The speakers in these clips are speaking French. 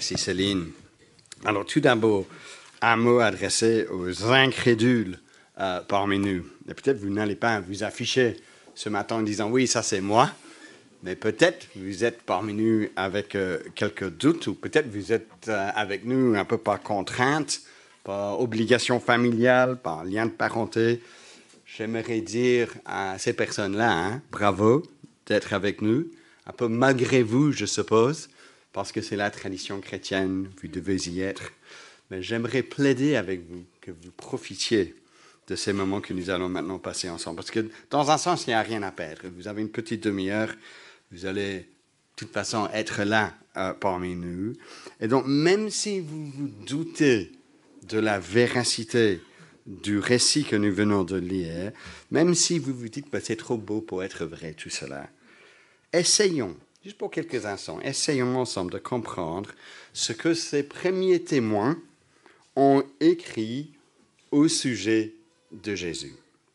Merci Céline. Alors tout d'abord, un mot adressé aux incrédules parmi nous. Et peut-être vous n'allez pas vous afficher ce matin en disant « oui, ça c'est moi », mais peut-être vous êtes parmi nous avec quelques doutes ou peut-être vous êtes avec nous un peu par contrainte, par obligation familiale, par lien de parenté. J'aimerais dire à ces personnes-là, bravo d'être avec nous, un peu malgré vous, je suppose, parce que c'est la tradition chrétienne, vous devez y être. Mais j'aimerais plaider avec vous que vous profitiez de ces moments que nous allons maintenant passer ensemble. Parce que dans un sens, il n'y a rien à perdre. Vous avez une petite demi-heure, vous allez de toute façon être là parmi nous. Et donc, même si vous vous doutez de la véracité du récit que nous venons de lire, même si vous vous dites que c'est trop beau pour être vrai, tout cela, essayons, juste pour quelques instants, essayons ensemble de comprendre ce que ces premiers témoins ont écrit au sujet de Jésus.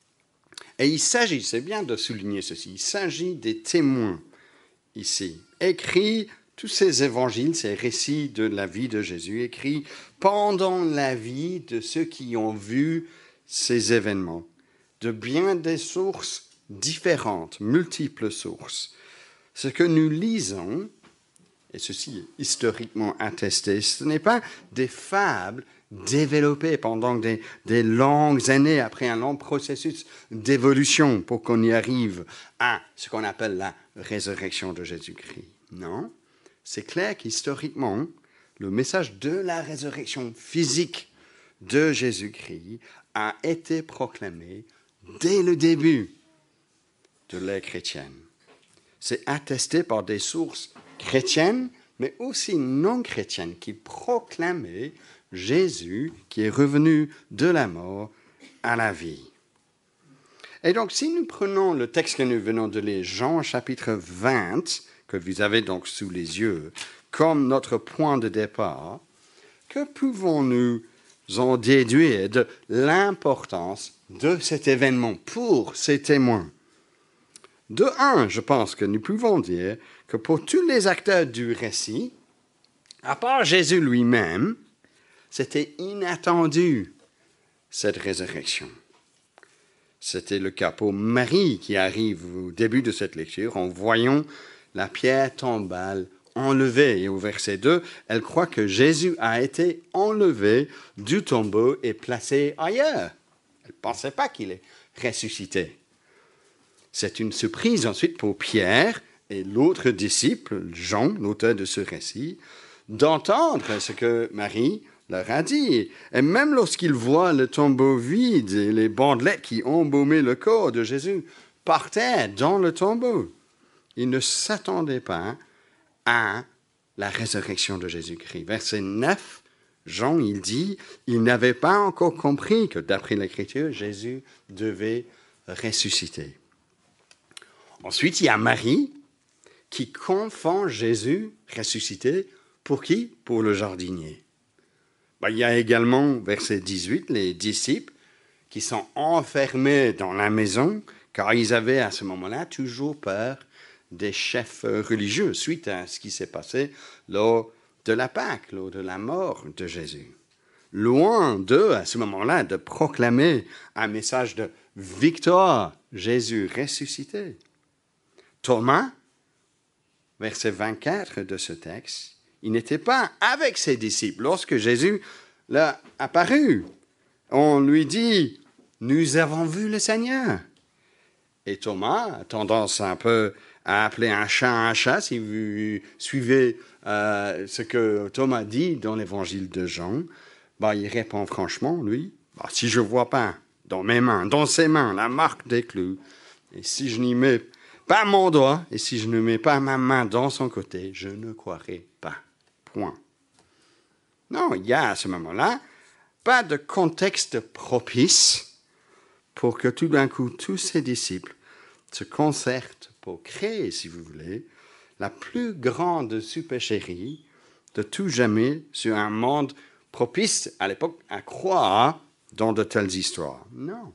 Et il s'agit, c'est bien de souligner ceci, il s'agit des témoins ici, écrits, tous ces évangiles, ces récits de la vie de Jésus, écrits pendant la vie de ceux qui ont vu ces événements, de bien des sources différentes, multiples sources. Ce que nous lisons, et ceci est historiquement attesté, ce n'est pas des fables développées pendant des longues années après un long processus d'évolution pour qu'on y arrive à ce qu'on appelle la résurrection de Jésus-Christ. Non, c'est clair qu'historiquement, le message de la résurrection physique de Jésus-Christ a été proclamé dès le début de l'ère chrétienne. C'est attesté par des sources chrétiennes, mais aussi non chrétiennes, qui proclamaient Jésus qui est revenu de la mort à la vie. Et donc, si nous prenons le texte que nous venons de lire, Jean chapitre 20, que vous avez donc sous les yeux, comme notre point de départ, que pouvons-nous en déduire de l'importance de cet événement pour ces témoins? De un, je pense que nous pouvons dire que pour tous les acteurs du récit, à part Jésus lui-même, c'était inattendu, cette résurrection. C'était le cas pour Marie qui arrive au début de cette lecture en voyant la pierre tombale enlevée. Et au verset 2, elle croit que Jésus a été enlevé du tombeau et placé ailleurs. Elle ne pensait pas qu'il est ressuscité. C'est une surprise ensuite pour Pierre et l'autre disciple, Jean, l'auteur de ce récit, d'entendre ce que Marie leur a dit. Et même lorsqu'ils voient le tombeau vide et les bandelettes qui embaumaient le corps de Jésus par terre dans le tombeau, ils ne s'attendaient pas à la résurrection de Jésus-Christ. Verset 9, Jean, il dit, ils n'avaient pas encore compris que d'après l'Écriture, Jésus devait ressusciter. Ensuite, il y a Marie qui confond Jésus ressuscité. Pour qui? Pour le jardinier. Il y a également, verset 18, les disciples qui sont enfermés dans la maison car ils avaient à ce moment-là toujours peur des chefs religieux suite à ce qui s'est passé lors de la Pâque, lors de la mort de Jésus. Loin d'eux, à ce moment-là, de proclamer un message de victoire, Jésus ressuscité. Thomas, verset 24 de ce texte, il n'était pas avec ses disciples lorsque Jésus l'a apparu. On lui dit, nous avons vu le Seigneur. Et Thomas a tendance un peu à appeler un chat, si vous suivez ce que Thomas dit dans l'évangile de Jean. Il répond franchement, lui, si je ne vois pas dans mes mains, dans ses mains, la marque des clous, et si je n'y mets pas mon doigt, et si je ne mets pas ma main dans son côté, je ne croirai pas. Point. Non, il y a à ce moment-là pas de contexte propice pour que tout d'un coup, tous ces disciples se concertent pour créer, si vous voulez, la plus grande supercherie de tout jamais sur un monde propice à l'époque à croire dans de telles histoires. Non.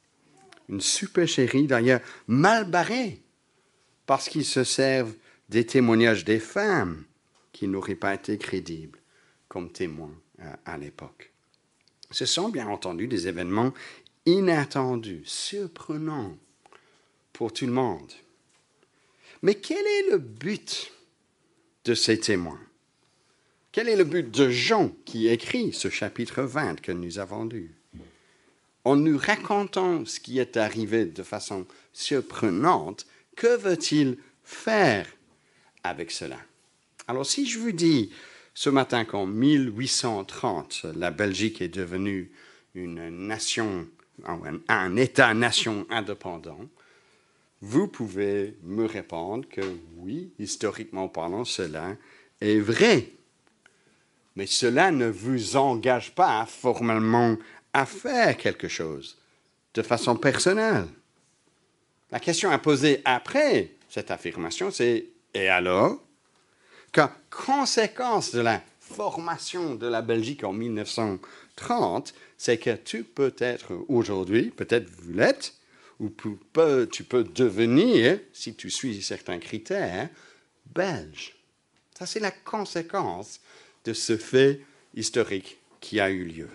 Une supercherie d'ailleurs mal barrée parce qu'ils se servent des témoignages des femmes qui n'auraient pas été crédibles comme témoins à l'époque. Ce sont bien entendu des événements inattendus, surprenants pour tout le monde. Mais quel est le but de ces témoins? Quel est le but de Jean qui écrit ce chapitre 20 que nous avons lu? En nous racontant ce qui est arrivé de façon surprenante, que veut-il faire avec cela? Alors si je vous dis ce matin qu'en 1830, la Belgique est devenue une nation, un État-nation indépendant, vous pouvez me répondre que oui, historiquement parlant, cela est vrai. Mais cela ne vous engage pas formellement à faire quelque chose de façon personnelle. La question à poser après cette affirmation, c'est « et alors ?» Car conséquence de la formation de la Belgique en 1930, c'est que tu peux être aujourd'hui, peut-être vous l'êtes, ou tu peux devenir, si tu suis certains critères, belge. Ça, c'est la conséquence de ce fait historique qui a eu lieu.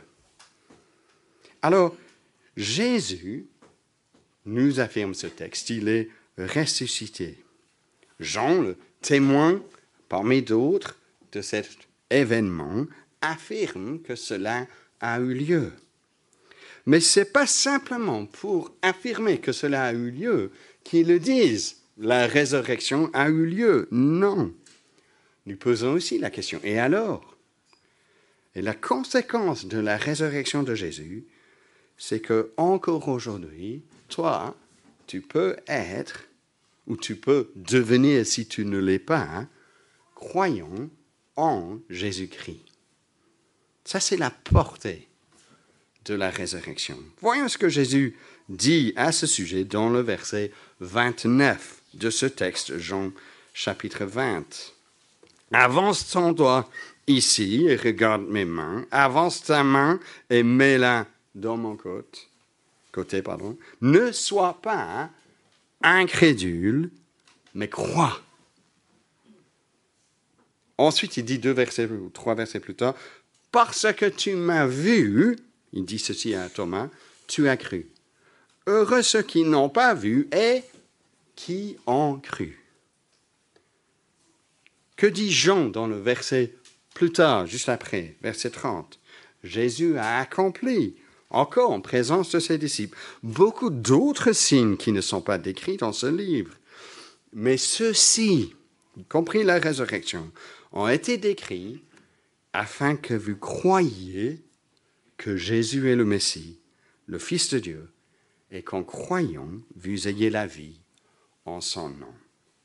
Alors, Jésus nous affirme ce texte, il est ressuscité. Jean, le témoin parmi d'autres de cet événement, affirme que cela a eu lieu. Mais ce n'est pas simplement pour affirmer que cela a eu lieu qu'ils le disent. La résurrection a eu lieu. Non. Nous posons aussi la question, et alors? Et la conséquence de la résurrection de Jésus, c'est que encore aujourd'hui, toi, tu peux être, ou tu peux devenir, si tu ne l'es pas, croyant en Jésus-Christ. Ça, c'est la portée de la résurrection. Voyons ce que Jésus dit à ce sujet dans le verset 29 de ce texte, Jean chapitre 20. Avance ton doigt ici et regarde mes mains. Avance ta main et mets-la dans mon côté. Ne sois pas incrédule, mais crois. Ensuite, il dit 3 versets plus tard, « Parce que tu m'as vu, il dit ceci à Thomas, tu as cru. Heureux ceux qui n'ont pas vu et qui ont cru. » Que dit Jean dans le verset plus tard, juste après, verset 30? Jésus a accompli, encore en présence de ses disciples, beaucoup d'autres signes qui ne sont pas décrits dans ce livre. Mais ceux-ci, y compris la résurrection, ont été décrits afin que vous croyiez que Jésus est le Messie, le Fils de Dieu, et qu'en croyant, vous ayez la vie en son nom.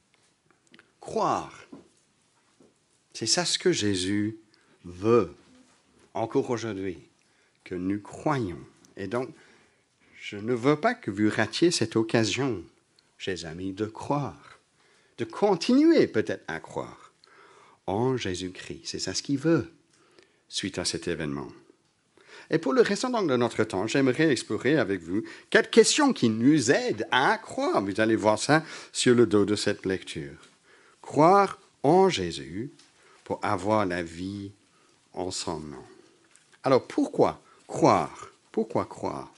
Croire, c'est ça ce que Jésus veut, encore aujourd'hui, que nous croyons. Et donc, je ne veux pas que vous ratiez cette occasion, chers amis, de croire, de continuer peut-être à croire en Jésus-Christ. C'est ça ce qu'il veut suite à cet événement. Et pour le restant donc de notre temps, j'aimerais explorer avec vous 4 questions qui nous aident à croire. Vous allez voir ça sur le dos de cette lecture. Croire en Jésus pour avoir la vie en son nom. Alors pourquoi croire? Pourquoi croire?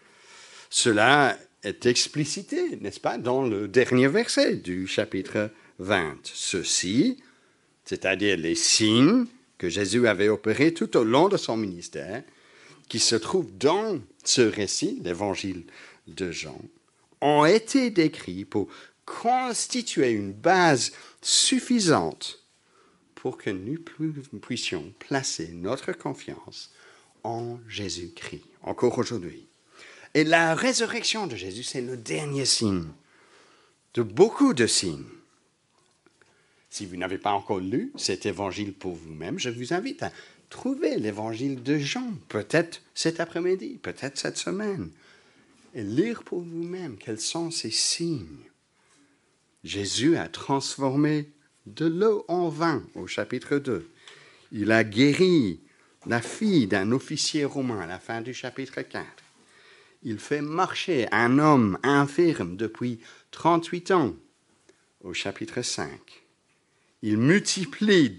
Cela est explicité, n'est-ce pas, dans le dernier verset du chapitre 20. Ceci, c'est-à-dire les signes que Jésus avait opérés tout au long de son ministère, qui se trouvent dans ce récit, l'évangile de Jean, ont été décrits pour constituer une base suffisante pour que nous puissions placer notre confiance en Jésus-Christ, encore aujourd'hui. Et la résurrection de Jésus, c'est le dernier signe de beaucoup de signes. Si vous n'avez pas encore lu cet évangile pour vous-même, je vous invite à trouver l'évangile de Jean, peut-être cet après-midi, peut-être cette semaine, et lire pour vous-même quels sont ces signes. Jésus a transformé de l'eau en vin au chapitre 2. Il a guéri la fille d'un officier romain à la fin du chapitre 4. Il fait marcher un homme infirme depuis 38 ans au chapitre 5. Il multiplie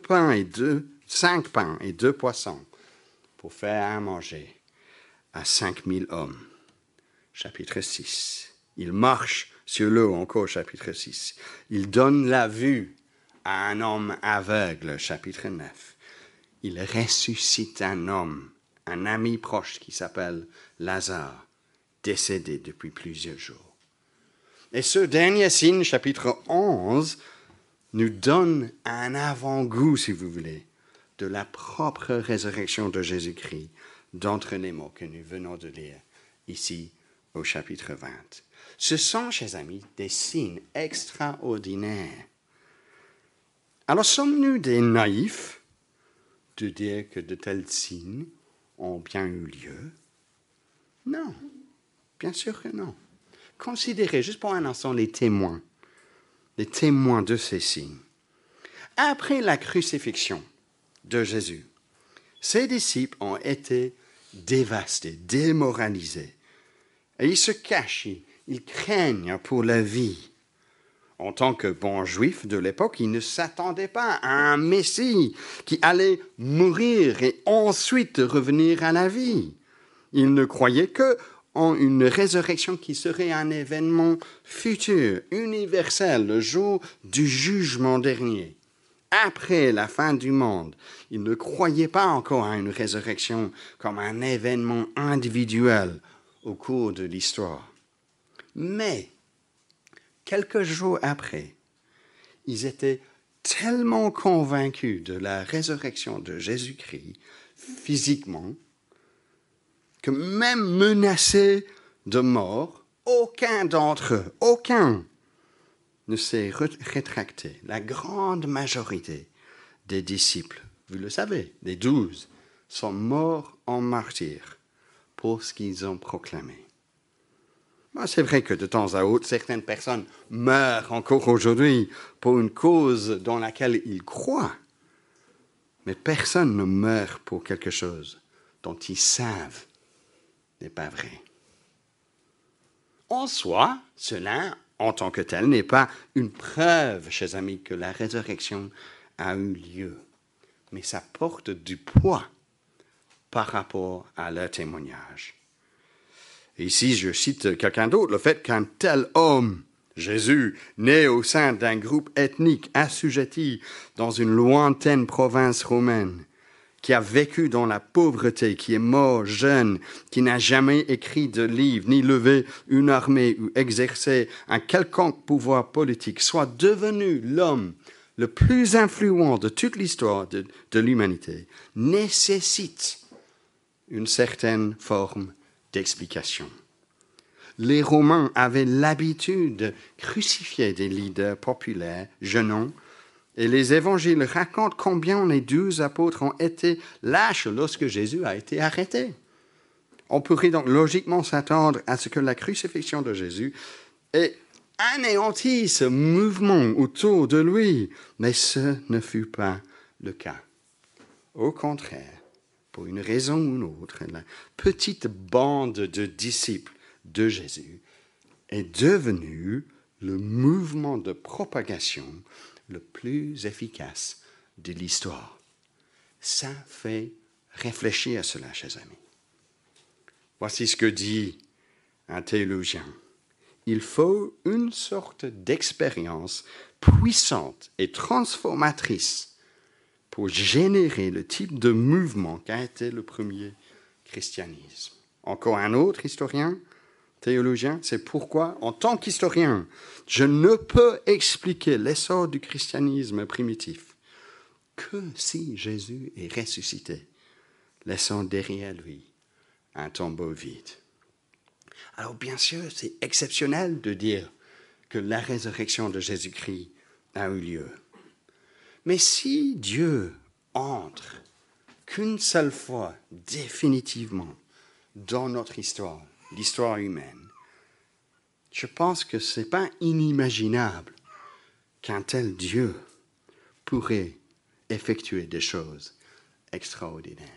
5 pains et 2 poissons pour faire à manger à 5000 hommes. Chapitre 6. Il marche sur l'eau, encore chapitre 6. Il donne la vue à un homme aveugle, chapitre 9. Il ressuscite un homme, un ami proche qui s'appelle Lazare, décédé depuis plusieurs jours. Et ce dernier signe, chapitre 11, nous donne un avant-goût, si vous voulez, de la propre résurrection de Jésus-Christ d'entre les mots que nous venons de lire ici au chapitre 20. Ce sont, chers amis, des signes extraordinaires. Alors, sommes-nous des naïfs de dire que de tels signes ont bien eu lieu? Non, bien sûr que non. Considérez juste pour un instant les témoins de ces signes. Après la crucifixion de Jésus, ses disciples ont été dévastés, démoralisés. Et ils se cachent, ils craignent pour la vie. En tant que bons juifs de l'époque, ils ne s'attendaient pas à un Messie qui allait mourir et ensuite revenir à la vie. Ils ne croyaient qu'en une résurrection qui serait un événement futur, universel, le jour du jugement dernier. Après la fin du monde, ils ne croyaient pas encore à une résurrection comme un événement individuel au cours de l'histoire. Mais, quelques jours après, ils étaient tellement convaincus de la résurrection de Jésus-Christ, physiquement, que même menacés de mort, aucun d'entre eux, ne s'est rétracté. La grande majorité des disciples, vous le savez, des 12, sont morts en martyrs pour ce qu'ils ont proclamé. C'est vrai que de temps à autre, certaines personnes meurent encore aujourd'hui pour une cause dans laquelle ils croient. Mais personne ne meurt pour quelque chose dont ils savent n'est pas vrai. En soi, cela, en tant que tel, n'est pas une preuve, chers amis, que la résurrection a eu lieu. Mais ça porte du poids par rapport à leur témoignage. Et ici, je cite quelqu'un d'autre, le fait qu'un tel homme, Jésus, né au sein d'un groupe ethnique assujetti dans une lointaine province romaine, qui a vécu dans la pauvreté, qui est mort jeune, qui n'a jamais écrit de livre, ni levé une armée ou exercé un quelconque pouvoir politique, soit devenu l'homme le plus influent de toute l'histoire de l'humanité, nécessite une certaine forme d'explication. Les Romains avaient l'habitude de crucifier des leaders populaires, gênants, et les évangiles racontent combien les 12 apôtres ont été lâches lorsque Jésus a été arrêté. On pourrait donc logiquement s'attendre à ce que la crucifixion de Jésus ait anéanti ce mouvement autour de lui, mais ce ne fut pas le cas. Au contraire, pour une raison ou une autre, la petite bande de disciples de Jésus est devenue le mouvement de propagation le plus efficace de l'histoire. Ça fait réfléchir à cela, chers amis. Voici ce que dit un théologien. Il faut une sorte d'expérience puissante et transformatrice pour générer le type de mouvement qu'a été le premier christianisme. Encore un autre historien, théologien, c'est pourquoi, en tant qu'historien, je ne peux expliquer l'essor du christianisme primitif que si Jésus est ressuscité, laissant derrière lui un tombeau vide. Alors bien sûr, c'est exceptionnel de dire que la résurrection de Jésus-Christ a eu lieu. Mais si Dieu entre qu'une seule fois définitivement dans notre histoire, l'histoire humaine, je pense que ce n'est pas inimaginable qu'un tel Dieu pourrait effectuer des choses extraordinaires.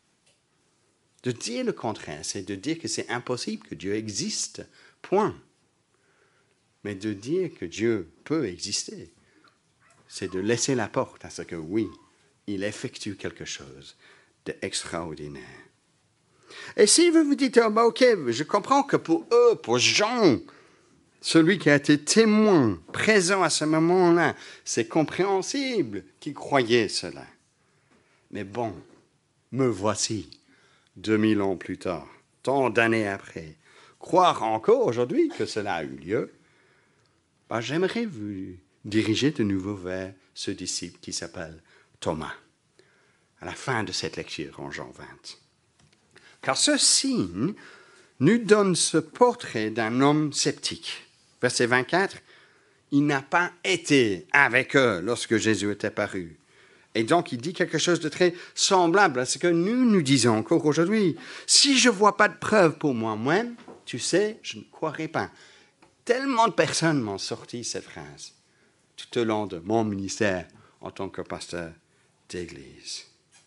De dire le contraire, c'est de dire que c'est impossible que Dieu existe, point. Mais de dire que Dieu peut exister, c'est de laisser la porte à ce que, oui, il effectue quelque chose d'extraordinaire. Et si vous vous dites, ok, je comprends que pour eux, pour Jean, celui qui a été témoin, présent à ce moment-là, c'est compréhensible qu'il croyait cela. Mais bon, me voici, 2000 ans plus tard, tant d'années après, croire encore aujourd'hui que cela a eu lieu, j'aimerais vous diriger de nouveau vers ce disciple qui s'appelle Thomas, à la fin de cette lecture en Jean 20. Car ce signe nous donne ce portrait d'un homme sceptique. Verset 24, il n'a pas été avec eux lorsque Jésus était paru. Et donc, il dit quelque chose de très semblable à ce que nous disons encore aujourd'hui. Si je ne vois pas de preuves pour moi-même, tu sais, je ne croirai pas. Tellement de personnes m'ont sorti cette phrase tout au long de mon ministère en tant que pasteur d'église.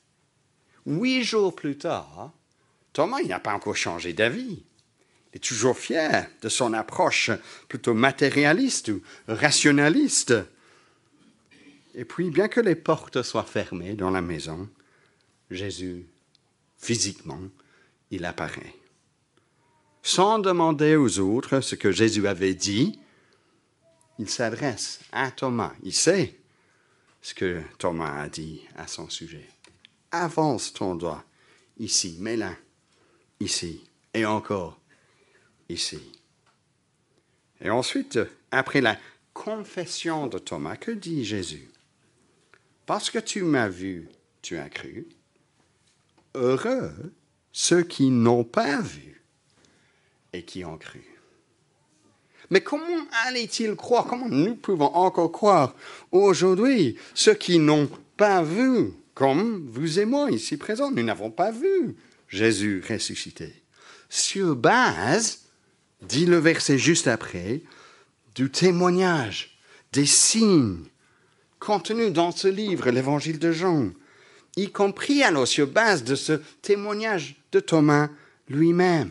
8 jours plus tard, Thomas, il n'a pas encore changé d'avis. Il est toujours fier de son approche plutôt matérialiste ou rationaliste. Et puis, bien que les portes soient fermées dans la maison, Jésus, physiquement, il apparaît. Sans demander aux autres ce que Jésus avait dit, il s'adresse à Thomas. Il sait ce que Thomas a dit à son sujet. Avance ton doigt ici, mets-le ici, et encore ici. Et ensuite, après la confession de Thomas, que dit Jésus? Parce que tu m'as vu, tu as cru. Heureux ceux qui n'ont pas vu et qui ont cru. Mais comment allait-il croire? Comment nous pouvons encore croire aujourd'hui ceux qui n'ont pas vu, comme vous et moi ici présents? Nous n'avons pas vu Jésus ressuscité. Sur base, dit le verset juste après, du témoignage, des signes contenus dans ce livre, l'Évangile de Jean, y compris alors sur base de ce témoignage de Thomas lui-même.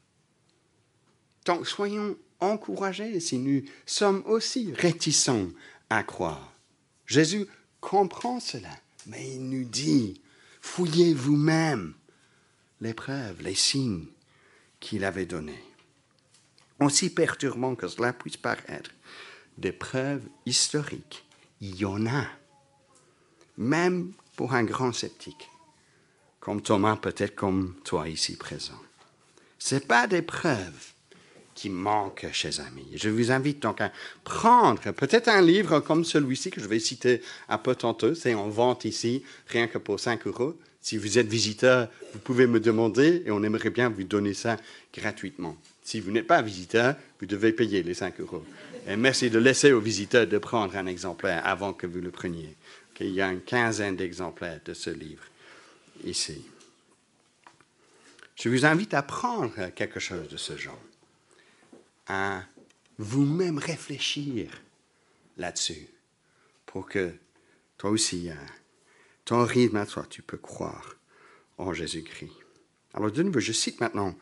Donc soyons encouragés si nous sommes aussi réticents à croire. Jésus comprend cela, mais il nous dit, fouillez vous-même les preuves, les signes qu'il avait donnés. Aussi perturbant que cela puisse paraître, des preuves historiques, il y en a, même pour un grand sceptique, comme Thomas, peut-être comme toi ici présent. Ce n'est pas des preuves qui manquent, chers amis. Je vous invite donc à prendre peut-être un livre comme celui-ci que je vais citer un peu tantôt. C'est en vente ici, rien que pour 5 €. Si vous êtes visiteur, vous pouvez me demander et on aimerait bien vous donner ça gratuitement. Si vous n'êtes pas visiteur, vous devez payer les 5 €. Et merci de laisser aux visiteurs de prendre un exemplaire avant que vous le preniez. Okay, il y a une quinzaine d'exemplaires de ce livre ici. Je vous invite à prendre quelque chose de ce genre, à vous-même réfléchir là-dessus pour que toi aussi, ton rythme à toi, tu peux croire en Jésus-Christ. Alors de nouveau, je cite maintenant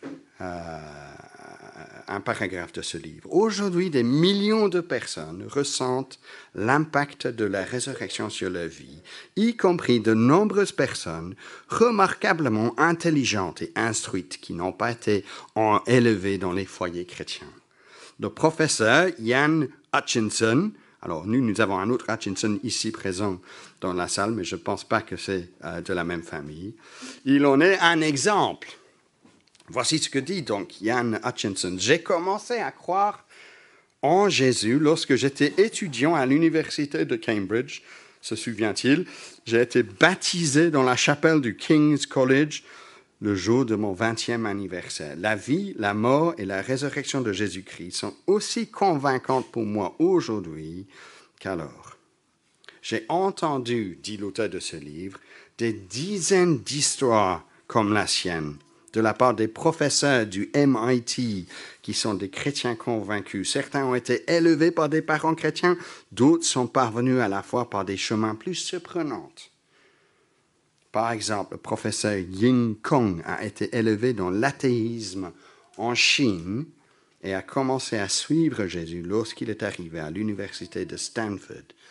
un paragraphe de ce livre. Aujourd'hui, des millions de personnes ressentent l'impact de la résurrection sur leur vie, y compris de nombreuses personnes remarquablement intelligentes et instruites qui n'ont pas été élevées dans les foyers chrétiens. Le professeur Ian Hutchinson, alors nous avons un autre Hutchinson ici présent dans la salle, mais je ne pense pas que c'est de la même famille. Il en est un exemple. Voici ce que dit donc Ian Hutchinson. J'ai commencé à croire en Jésus lorsque j'étais étudiant à l'université de Cambridge. Se souvient-il? J'ai été baptisé dans la chapelle du King's College le jour de mon 20e anniversaire. La vie, la mort et la résurrection de Jésus-Christ sont aussi convaincantes pour moi aujourd'hui qu'alors. J'ai entendu, dit l'auteur de ce livre, des dizaines d'histoires comme la sienne, de la part des professeurs du MIT, qui sont des chrétiens convaincus. Certains ont été élevés par des parents chrétiens, d'autres sont parvenus à la foi par des chemins plus surprenants. Par exemple, le professeur Ying Kong a été élevé dans l'athéisme en Chine et a commencé à suivre Jésus lorsqu'il est arrivé à l'université de Stanford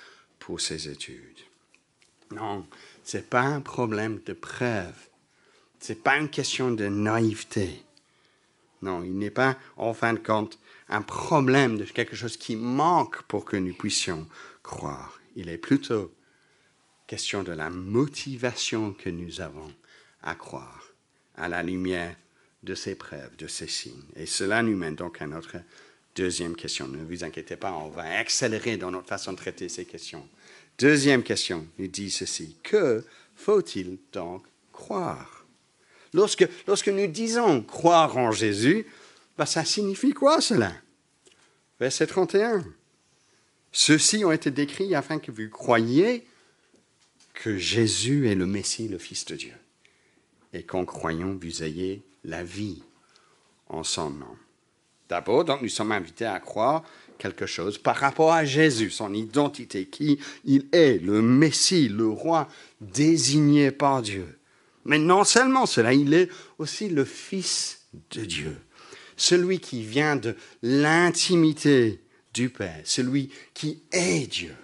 pour ses études. Non, ce n'est pas un problème de preuve. Ce n'est pas une question de naïveté. Non, il n'est pas, en fin de compte, un problème de quelque chose qui manque pour que nous puissions croire. Il est plutôt question de la motivation que nous avons à croire à la lumière de ces preuves, de ces signes. Et cela nous mène donc à notre deuxième question. Ne vous inquiétez pas, on va accélérer dans notre façon de traiter ces questions. Deuxième question nous dit ceci. Que faut-il donc croire? Lorsque nous disons croire en Jésus, ça signifie quoi cela? Verset 31. Ceux-ci ont été décrits afin que vous croyiez que Jésus est le Messie, le Fils de Dieu, et qu'en croyant, vous ayez la vie en son nom. D'abord, donc, nous sommes invités à croire quelque chose par rapport à Jésus, son identité, qui il est, le Messie, le roi désigné par Dieu. Mais non seulement cela, il est aussi le Fils de Dieu, celui qui vient de l'intimité du Père, celui qui est Dieu.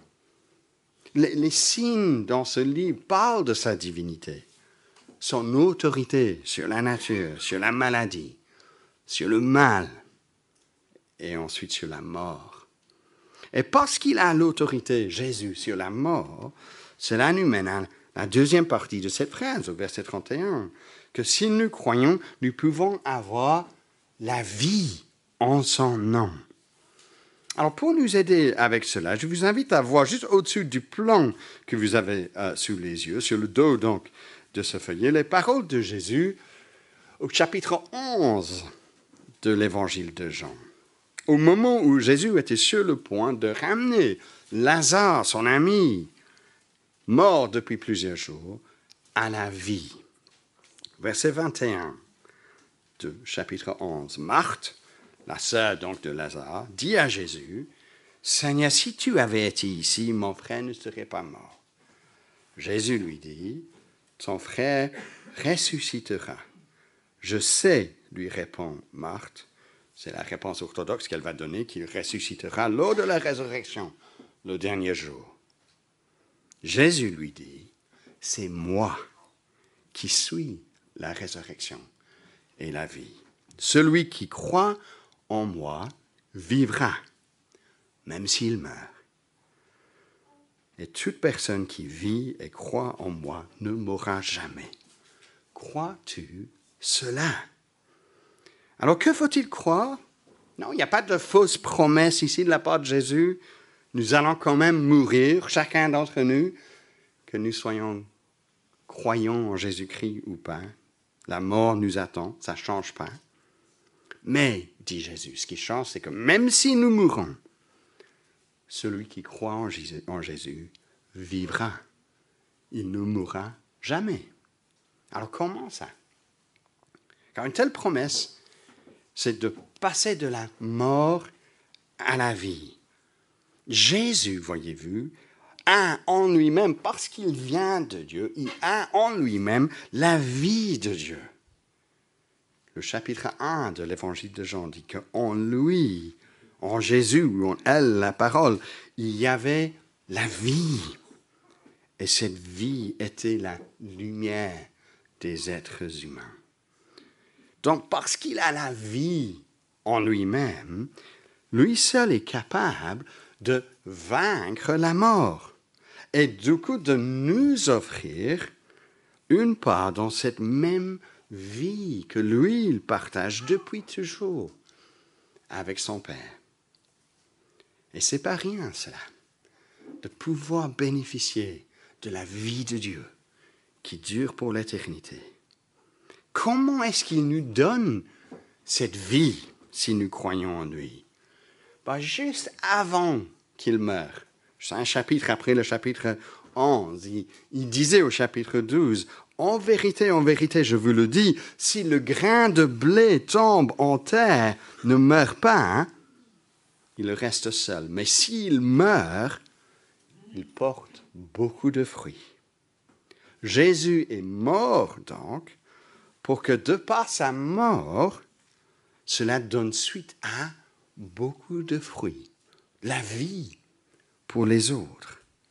Les signes dans ce livre parlent de sa divinité, son autorité sur la nature, sur la maladie, sur le mal et ensuite sur la mort. Et parce qu'il a l'autorité, Jésus, sur la mort, cela nous mène à la deuxième partie de cette phrase, au verset 31, que si nous croyons, nous pouvons avoir la vie en son nom. Alors, pour nous aider avec cela, je vous invite à voir juste au-dessus du plan que vous avez sous les yeux, sur le dos donc de ce feuillet, les paroles de Jésus au chapitre 11 de l'évangile de Jean. Au moment où Jésus était sur le point de ramener Lazare, son ami, mort depuis plusieurs jours, à la vie. Verset 21 de chapitre 11. Marthe, la sœur donc de Lazare, dit à Jésus, « Seigneur, si tu avais été ici, mon frère ne serait pas mort. » Jésus lui dit, « Ton frère ressuscitera. » Je sais, lui répond Marthe, c'est la réponse orthodoxe qu'elle va donner, qu'il ressuscitera lors de la résurrection, le dernier jour. Jésus lui dit, « C'est moi qui suis la résurrection et la vie. Celui qui croit en moi vivra, même s'il meurt. Et toute personne qui vit et croit en moi ne mourra jamais. Crois-tu cela? » Alors, que faut-il croire? Non, il n'y a pas de fausse promesse ici de la part de Jésus. Nous allons quand même mourir, chacun d'entre nous, que nous soyons croyants en Jésus-Christ ou pas. La mort nous attend, ça ne change pas. Mais, dit Jésus, ce qui change, c'est que même si nous mourons, celui qui croit en Jésus vivra. Il ne mourra jamais. Alors comment ça? Car une telle promesse, c'est de passer de la mort à la vie. Jésus, voyez-vous, a en lui-même, parce qu'il vient de Dieu, il a en lui-même la vie de Dieu. Le chapitre 1 de l'évangile de Jean dit qu'en lui, en Jésus, ou en elle, la parole, il y avait la vie. Et cette vie était la lumière des êtres humains. Donc, parce qu'il a la vie en lui-même, lui seul est capable de vaincre la mort et du coup de nous offrir une part dans cette même vie que lui, il partage depuis toujours avec son Père. Et c'est pas rien, cela, de pouvoir bénéficier de la vie de Dieu qui dure pour l'éternité. Comment est-ce qu'il nous donne cette vie si nous croyons en lui? Juste avant qu'il meure, c'est un chapitre après le chapitre 11, il disait au chapitre 12, « En vérité, je vous le dis, si le grain de blé tombe en terre, ne meurt pas, il reste seul. Mais s'il meurt, il porte beaucoup de fruits. » Jésus est mort donc, pour que de par sa mort, cela donne suite à beaucoup de fruits, la vie pour les autres.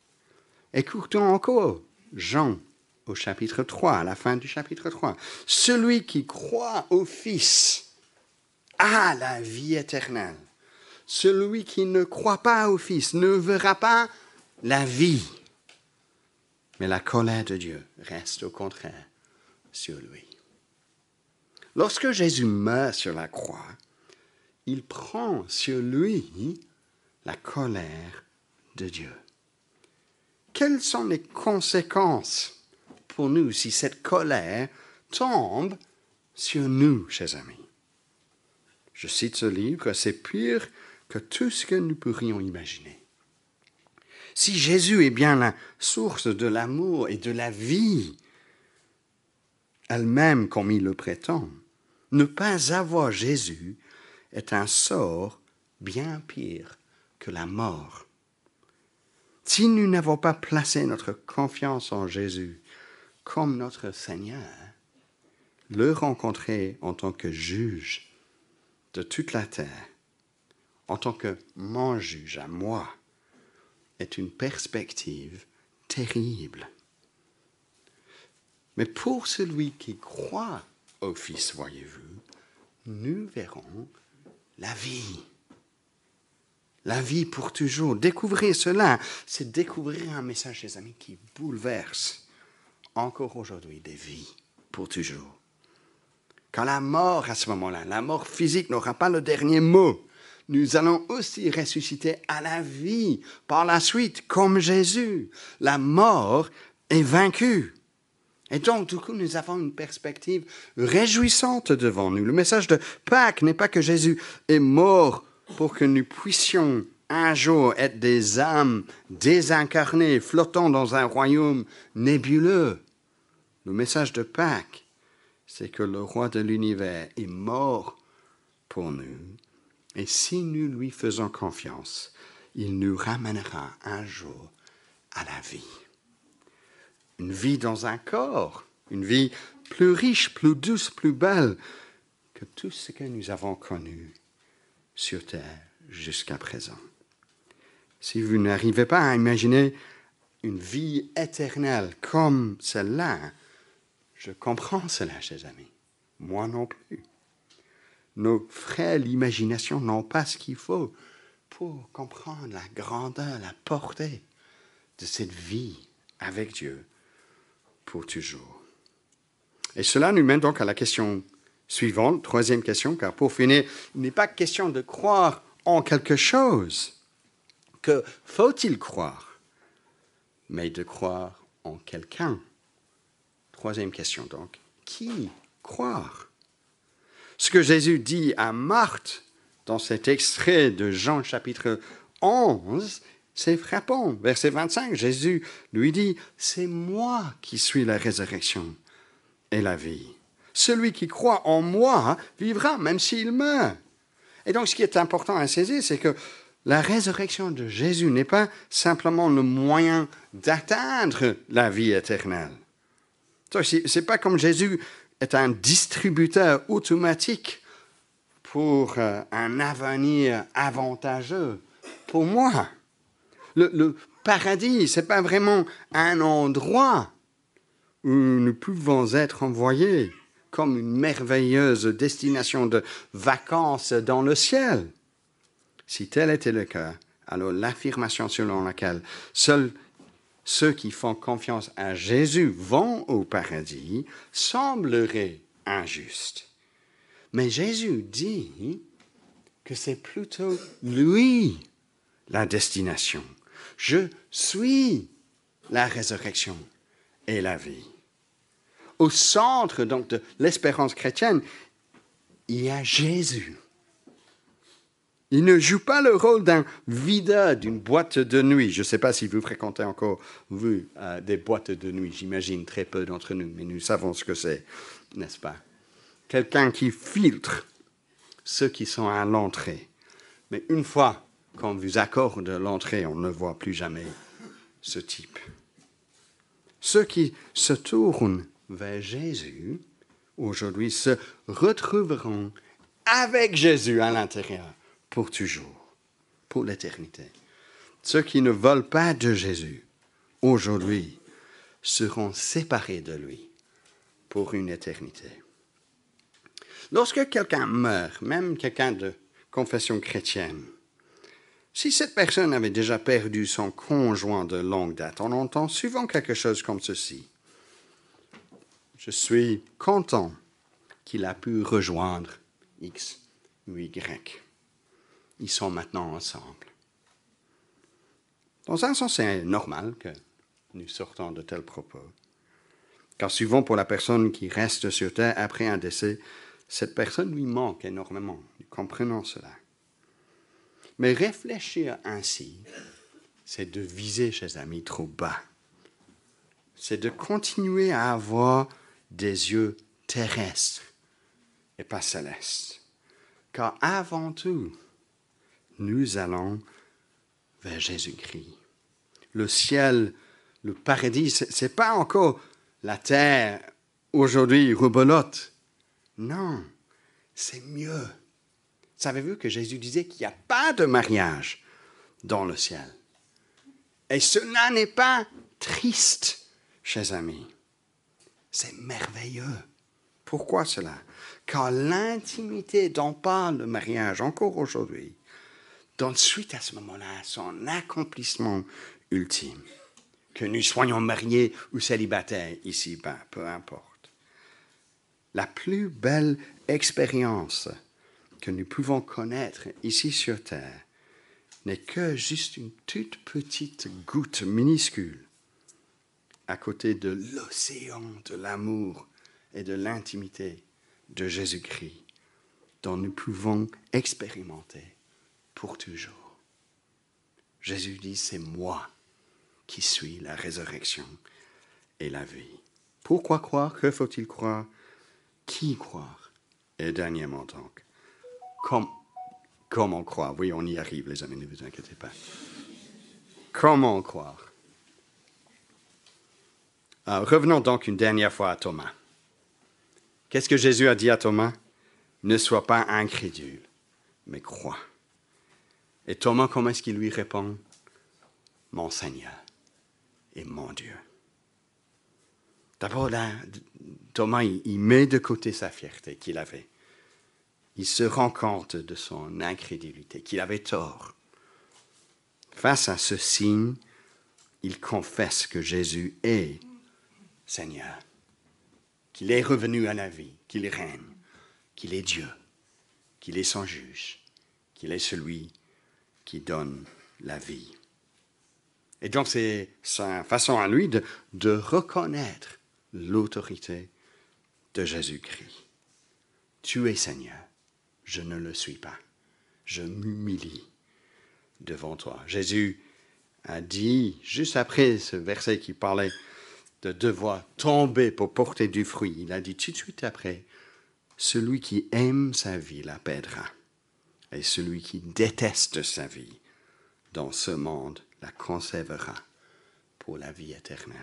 Écoutons encore Jean au chapitre 3, à la fin du chapitre 3. Celui qui croit au Fils a la vie éternelle. Celui qui ne croit pas au Fils ne verra pas la vie. Mais la colère de Dieu reste au contraire sur lui. Lorsque Jésus meurt sur la croix, il prend sur lui la colère de Dieu. Quelles sont les conséquences pour nous si cette colère tombe sur nous, chers amis? Je cite ce livre, c'est pire que tout ce que nous pourrions imaginer. Si Jésus est bien la source de l'amour et de la vie, elle-même comme il le prétend, ne pas avoir Jésus est un sort bien pire que la mort. Si nous n'avons pas placé notre confiance en Jésus comme notre Seigneur, le rencontrer en tant que juge de toute la terre, en tant que mon juge à moi, est une perspective terrible. Mais pour celui qui croit au Fils, voyez-vous, nous verrons la vie. La vie pour toujours. Découvrir cela, c'est découvrir un message, les amis, qui bouleverse encore aujourd'hui des vies pour toujours. Quand la mort, à ce moment-là, la mort physique n'aura pas le dernier mot, nous allons aussi ressusciter à la vie par la suite, comme Jésus. La mort est vaincue. Et donc, du coup, nous avons une perspective réjouissante devant nous. Le message de Pâques n'est pas que Jésus est mort pour que nous puissions un jour être des âmes désincarnées, flottant dans un royaume nébuleux. Le message de Pâques, c'est que le roi de l'univers est mort pour nous. Et si nous lui faisons confiance, il nous ramènera un jour à la vie. Une vie dans un corps, une vie plus riche, plus douce, plus belle que tout ce que nous avons connu sur terre jusqu'à présent. Si vous n'arrivez pas à imaginer une vie éternelle comme celle-là, je comprends cela, chers amis. Moi non plus. Nos frères, l'imagination n'ont pas ce qu'il faut pour comprendre la grandeur, la portée de cette vie avec Dieu pour toujours. Et cela nous mène donc à la question suivante, troisième question, car pour finir, il n'est pas question de croire en quelque chose. Que faut-il croire? Mais de croire en quelqu'un. Troisième question donc, qui croire? Ce que Jésus dit à Marthe dans cet extrait de Jean chapitre 11, c'est frappant. Verset 25, Jésus lui dit, « C'est moi qui suis la résurrection et la vie. Celui qui croit en moi vivra même s'il meurt. » Et donc ce qui est important à saisir, c'est que la résurrection de Jésus n'est pas simplement le moyen d'atteindre la vie éternelle. Ce n'est pas comme Jésus est un distributeur automatique pour un avenir avantageux pour moi. Le paradis, ce n'est pas vraiment un endroit où nous pouvons être envoyés comme une merveilleuse destination de vacances dans le ciel. Si tel était le cas, alors l'affirmation selon laquelle seuls ceux qui font confiance à Jésus vont au paradis semblerait injuste. Mais Jésus dit que c'est plutôt lui la destination. Je suis la résurrection et la vie. Au centre donc de l'espérance chrétienne, il y a Jésus. Il ne joue pas le rôle d'un videur d'une boîte de nuit. Je ne sais pas si vous fréquentez encore, vous, des boîtes de nuit. J'imagine très peu d'entre nous, mais nous savons ce que c'est, n'est-ce pas? Quelqu'un qui filtre ceux qui sont à l'entrée. Mais une fois qu'on vous accorde l'entrée, on ne voit plus jamais ce type. Ceux qui se tournent vers Jésus, aujourd'hui, se retrouveront avec Jésus à l'intérieur. Pour toujours, pour l'éternité. Ceux qui ne veulent pas de Jésus aujourd'hui, seront séparés de lui pour une éternité. Lorsque quelqu'un meurt, même quelqu'un de confession chrétienne, si cette personne avait déjà perdu son conjoint de longue date, on entend souvent quelque chose comme ceci. Je suis content qu'il a pu rejoindre X ou Y. Ils sont maintenant ensemble. Dans un sens, c'est normal que nous sortons de tels propos. Car souvent, pour la personne qui reste sur Terre après un décès, cette personne lui manque énormément. Nous comprenons cela. Mais réfléchir ainsi, c'est de viser, chers amis, trop bas. C'est de continuer à avoir des yeux terrestres et pas célestes. Car avant tout, nous allons vers Jésus-Christ. Le ciel, le paradis, ce n'est pas encore la terre aujourd'hui rebolote. Non, c'est mieux. Savez-vous que Jésus disait qu'il n'y a pas de mariage dans le ciel? Et cela n'est pas triste, chers amis. C'est merveilleux. Pourquoi cela? Car l'intimité dont parle le mariage encore aujourd'hui donne suite à ce moment-là son accomplissement ultime. Que nous soyons mariés ou célibataires ici-bas, peu importe. La plus belle expérience que nous pouvons connaître ici sur Terre n'est que juste une toute petite goutte minuscule à côté de l'océan de l'amour et de l'intimité de Jésus-Christ dont nous pouvons expérimenter pour toujours. Jésus dit, c'est moi qui suis la résurrection et la vie. Pourquoi croire? Que faut-il croire? Qui croire? Et dernièrement donc, comment croire? Oui, on y arrive, les amis, ne vous inquiétez pas. Comment croire? Revenons donc une dernière fois à Thomas. Qu'est-ce que Jésus a dit à Thomas? Ne sois pas incrédule, mais crois. Et Thomas, comment est-ce qu'il lui répond? Mon Seigneur et mon Dieu. D'abord, là, Thomas, il met de côté sa fierté qu'il avait. Il se rend compte de son incrédulité, qu'il avait tort. Face à ce signe, il confesse que Jésus est Seigneur, qu'il est revenu à la vie, qu'il règne, qu'il est Dieu, qu'il est son juge, qu'il est celui qui donne la vie. Et donc, c'est sa façon à lui de reconnaître l'autorité de Jésus-Christ. Tu es Seigneur, je ne le suis pas. Je m'humilie devant toi. Jésus a dit, juste après ce verset qui parlait de devoir tomber pour porter du fruit, il a dit tout de suite après, celui qui aime sa vie la perdra, et celui qui déteste sa vie dans ce monde la conservera pour la vie éternelle.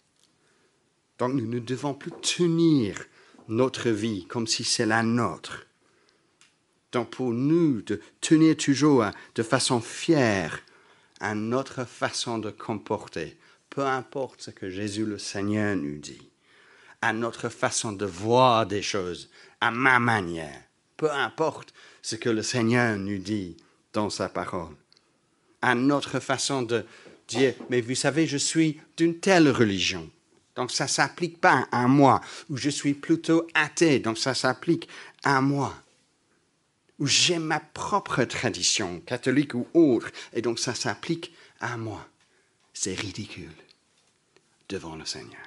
Donc nous ne devons plus tenir notre vie comme si c'est la nôtre. Donc pour nous, de tenir toujours de façon fière à notre façon de comporter, peu importe ce que Jésus le Seigneur nous dit, à notre façon de voir des choses, à ma manière, peu importe ce que le Seigneur nous dit dans sa parole, à notre façon de dire, mais vous savez, je suis d'une telle religion, donc ça ne s'applique pas à moi, ou je suis plutôt athée, donc ça s'applique à moi, ou j'ai ma propre tradition, catholique ou autre, et donc ça s'applique à moi. C'est ridicule devant le Seigneur.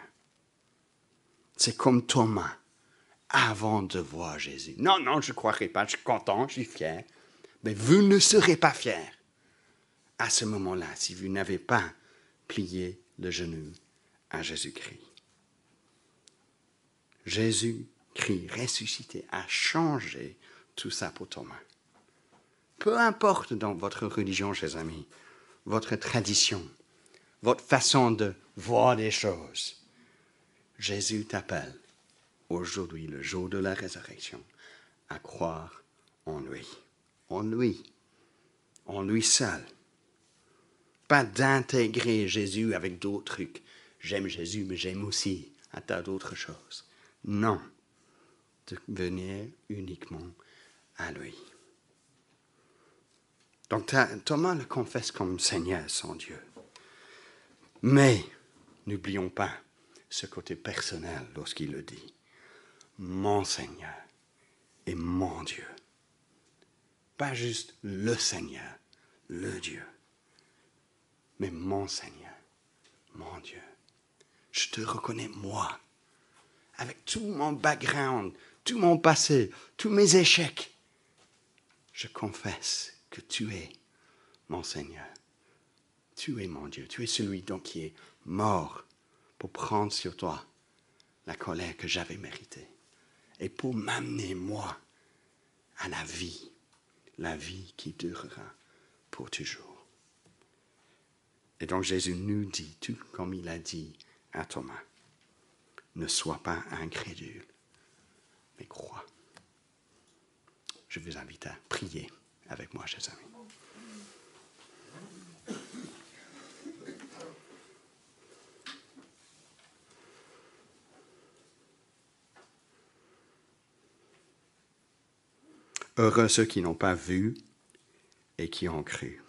C'est comme Thomas, avant de voir Jésus. Non, je ne croirai pas, je suis content, je suis fier, mais vous ne serez pas fiers à ce moment-là, si vous n'avez pas plié le genou à Jésus-Christ. Jésus-Christ ressuscité a changé tout ça pour Thomas. Peu importe dans votre religion, chers amis, votre tradition, votre façon de voir les choses, Jésus t'appelle aujourd'hui, le jour de la résurrection, à croire en lui seul. Pas d'intégrer Jésus avec d'autres trucs. J'aime Jésus, mais j'aime aussi un tas d'autres choses. Non, de venir uniquement à lui. Donc Thomas le confesse comme Seigneur, son Dieu. Mais n'oublions pas ce côté personnel lorsqu'il le dit. Mon Seigneur et mon Dieu. Pas juste le Seigneur, le Dieu, mais mon Seigneur, mon Dieu. Je te reconnais, moi, avec tout mon background, tout mon passé, tous mes échecs. Je confesse que tu es mon Seigneur. Tu es mon Dieu. Tu es celui donc qui est mort pour prendre sur toi la colère que j'avais méritée et pour m'amener, moi, à la vie qui durera pour toujours. Et donc Jésus nous dit, tout comme il a dit à Thomas, ne sois pas incrédule, mais crois. Je vous invite à prier avec moi, chers amis. Heureux ceux qui n'ont pas vu et qui ont cru.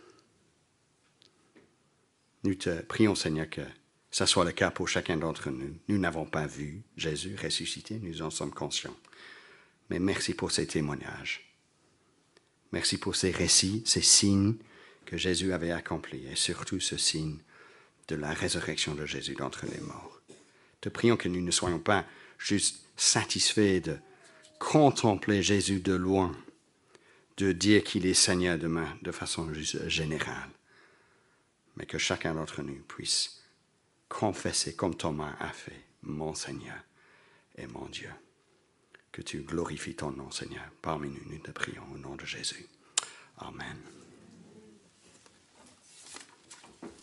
Nous te prions, Seigneur, que ça soit le cas pour chacun d'entre nous. Nous n'avons pas vu Jésus ressuscité, nous en sommes conscients. Mais merci pour ces témoignages. Merci pour ces récits, ces signes que Jésus avait accomplis, et surtout ce signe de la résurrection de Jésus d'entre les morts. Te prions que nous ne soyons pas juste satisfaits de contempler Jésus de loin, de dire qu'il est Seigneur de façon générale, mais que chacun d'entre nous puisse confesser comme Thomas a fait, mon Seigneur et mon Dieu. Que tu glorifies ton nom, Seigneur, parmi nous, nous te prions au nom de Jésus. Amen.